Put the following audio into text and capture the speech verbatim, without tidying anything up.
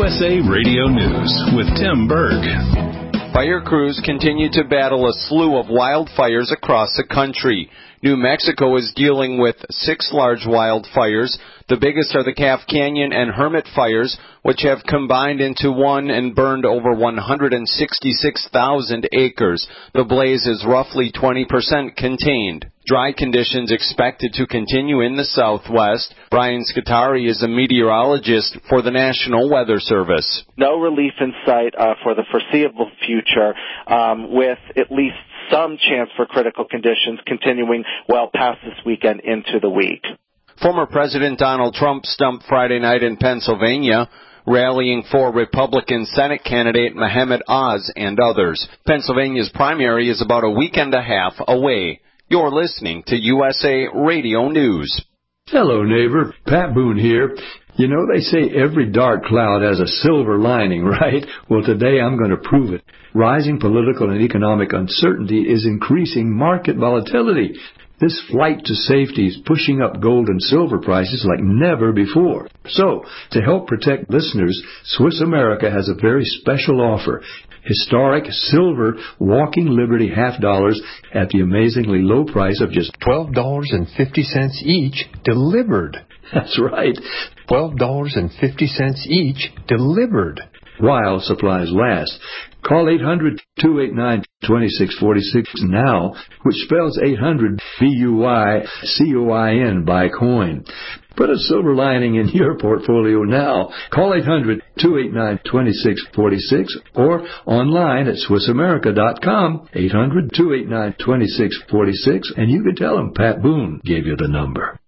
S A Radio News with Tim Berg. Fire crews continue to battle a slew of wildfires across the country. New Mexico is dealing with six large wildfires. The biggest are the Calf Canyon and Hermit fires, which have combined into one and burned over one hundred sixty-six thousand acres. The blaze is roughly twenty percent contained. Dry conditions expected to continue in the southwest. Brian Scutari is a meteorologist for the National Weather Service. No relief in sight uh, for the foreseeable future, um, with at least some chance for critical conditions continuing well past this weekend into the week. Former President Donald Trump stumped Friday night in Pennsylvania, rallying for Republican Senate candidate Mohammed Oz and others. Pennsylvania's primary is about a week and a half away. You're listening to U S A Radio News. Hello, neighbor. Pat Boone here. You know, they say every dark cloud has a silver lining, right? Well, today I'm going to prove it. Rising political and economic uncertainty is increasing market volatility. This flight to safety is pushing up gold and silver prices like never before. So, to help protect listeners, Swiss America has a very special offer. Historic silver Walking Liberty half dollars at the amazingly low price of just twelve dollars and fifty cents each, delivered. That's right. twelve dollars and fifty cents each, delivered. While supplies last. Call eight hundred, two eight nine, two six four six now, which spells eight hundred B U Y C O I N, buy coin. Put a silver lining in your portfolio now. Call eight hundred, two eight nine, two six four six or online at Swiss America dot com, eight hundred, two eight nine, two six four six, and you can tell them Pat Boone gave you the number.